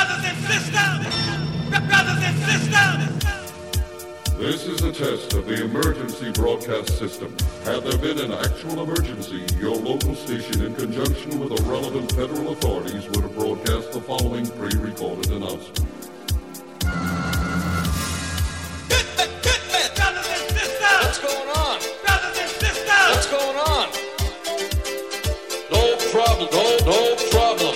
Brothers and sisters! Brothers and sisters! This is a test of the emergency broadcast system. Had there been an actual emergency, your local station, in conjunction with the relevant federal authorities, would have broadcast the following pre-recorded announcement. Brothers and sisters! What's going on? Brothers and sisters! What's going on? No problem. No problem.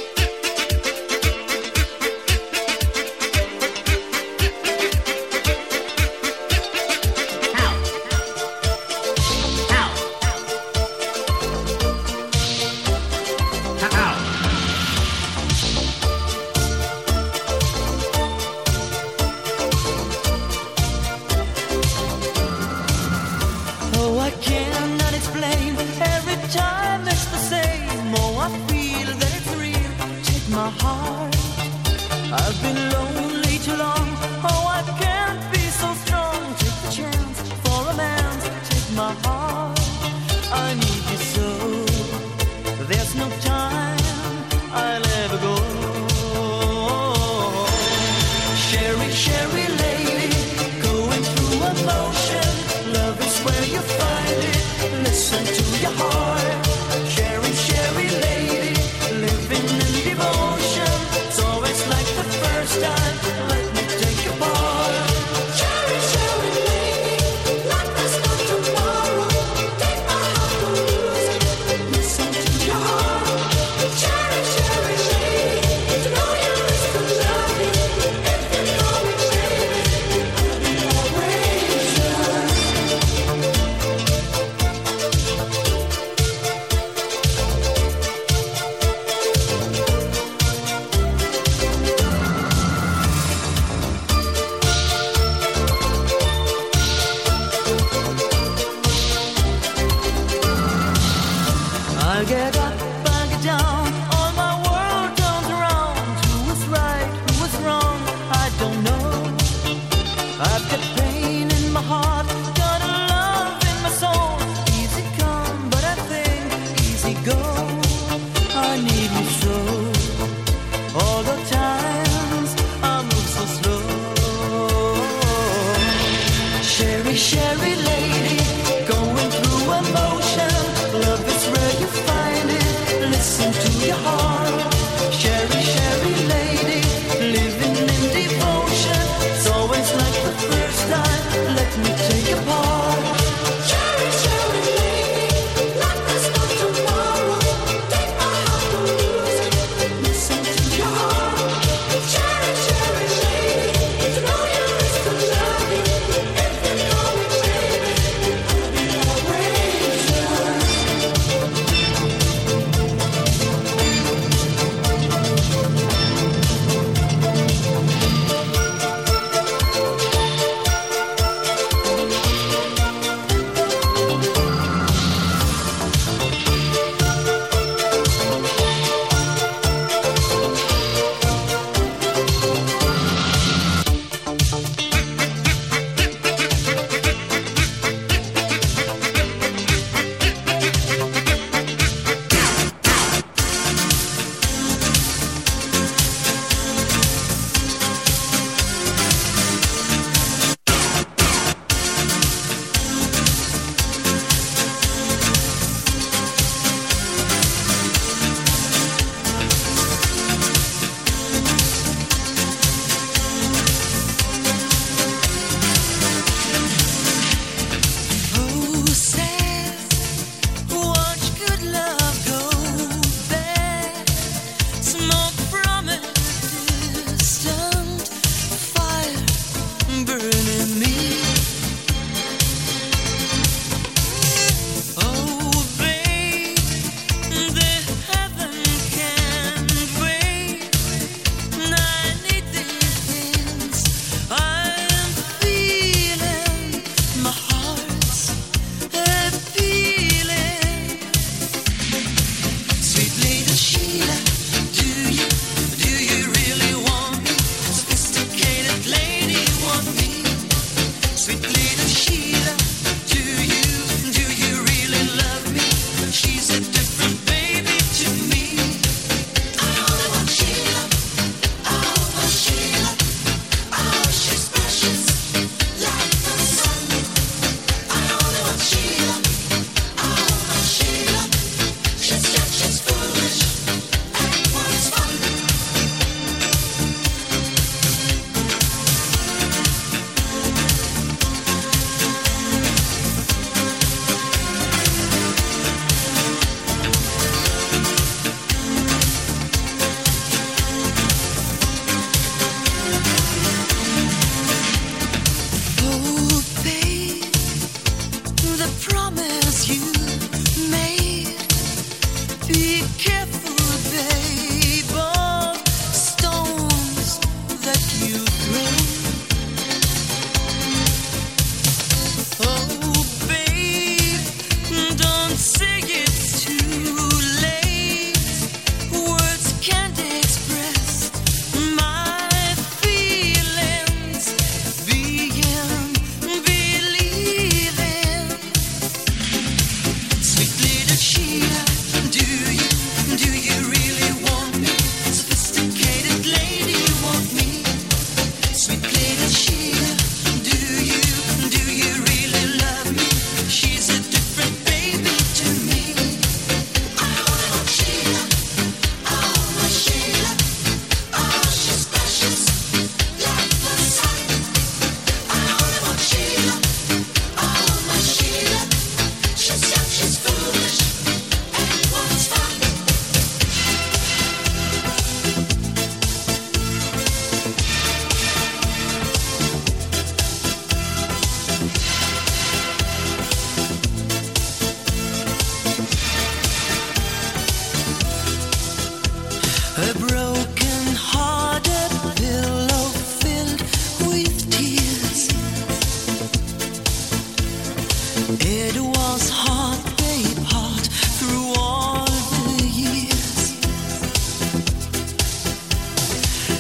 Oh, I cannot explain. Every time it's the same. Oh, I feel that it's real. Take my heart. I've been lonely too long. Oh, I can't be so strong. Take the chance for romance. Take my heart. I need you so. There's no time I'll ever go. Sherry, Sherry lady, going through emotion. Love is where you find it. Listen to your heart. Sherry, Sherry lady, living in devotion. It's always like the first time. Let me take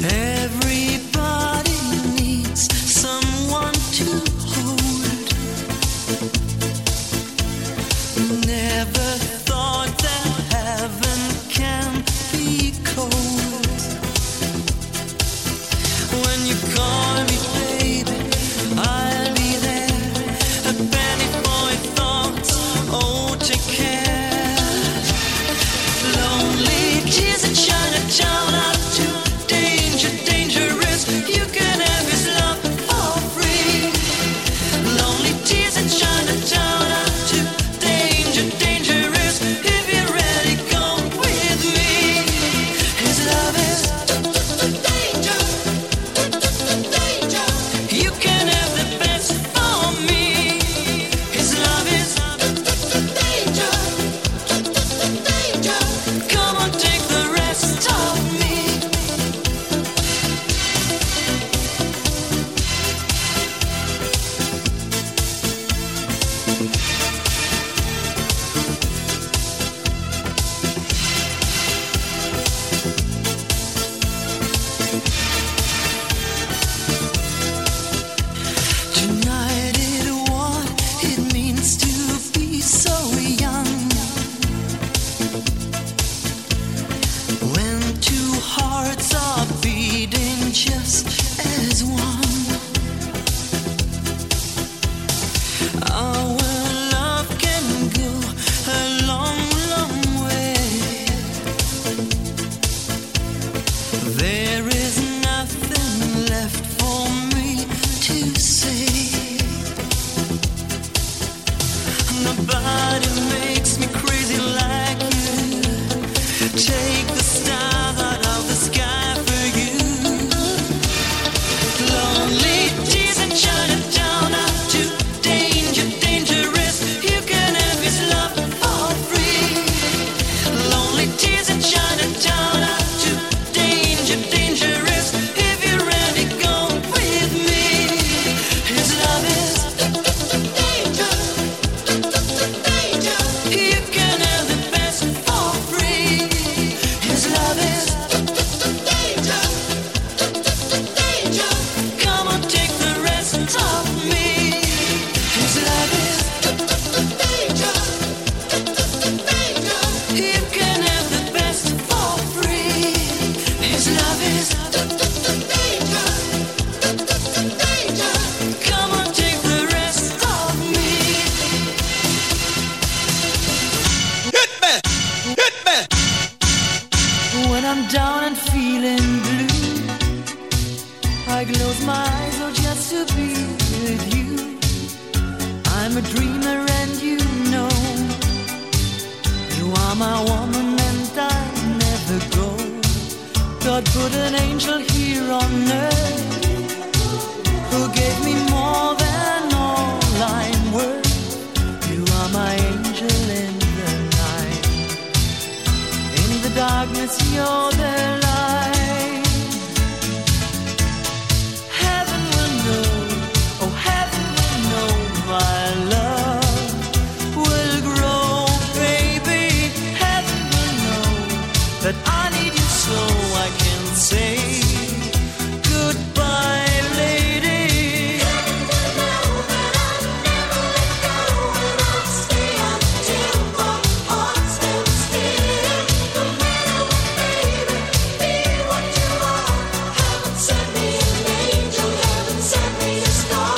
Everybody needs someone to hold. Never thought that heaven can be cold. When you call me baby, I'll be there. A penny for your thoughts, oh take care. Lonely tears in Chinatown are too dangerous. You can have his love for free. Lonely tears in Chinatown are too dangerous. If you're ready, go with me. His love is danger. You can have the best for me. His love is danger. Come on, take the rest of me. Tonight what it means to be so young. When two hearts are beating just as one. Our love can go a long way. There is nothing left for me to say. Nobody makes me crazy like you. Take the stars out of the sky for you. Lonely tears in Chinatown are too dangerous. You can have his love for free. Lonely tears in Chinatown are too dangerous. If you're ready, go with me. His love is danger. You can have the best for free. His love is danger. Come on, take the rest of me. His love is danger. You can have the best for free. His love is danger. Come on, take the rest of me. Hit me! When I'm down and feeling blue, I close my eyes, oh, just to be with you. I'm a dreamer and you know, you are my woman and I never go. God put an angel here on earth who gave me more than all I'm worth. You are my angel in the night. In the darkness, you're the light. Heaven will know, oh heaven will know, my love will grow, baby. Heaven will know that I need you so I can say goodbye, lady. Heaven will know that I'll never let go, and I'll stay until my heart stands still. No matter what, baby, be what you are. Heaven sent me an angel, heaven sent me a star.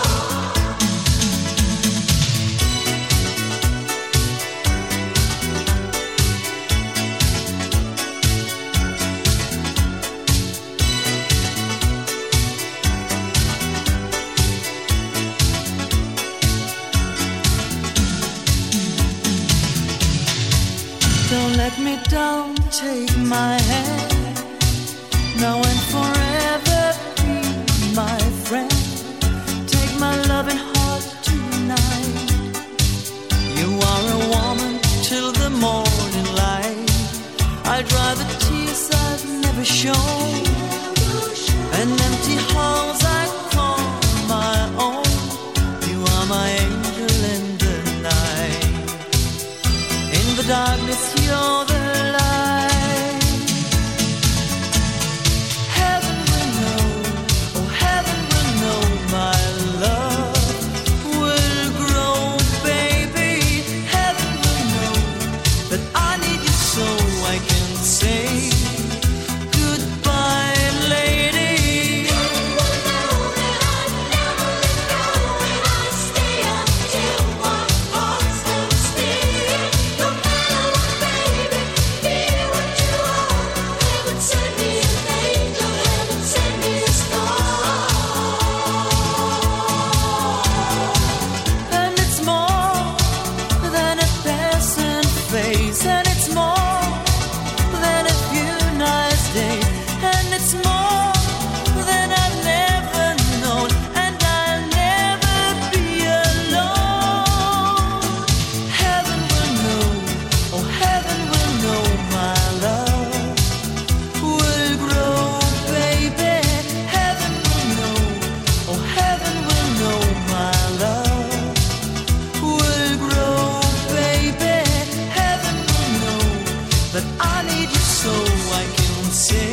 Don't let me down, take my hand, now and forever be my friend. Take my loving heart tonight. You are a woman till the morning light. I dry the tears I've never shown, and empty halls I call my own. You are my angel in the night. In the darkness you're the light. say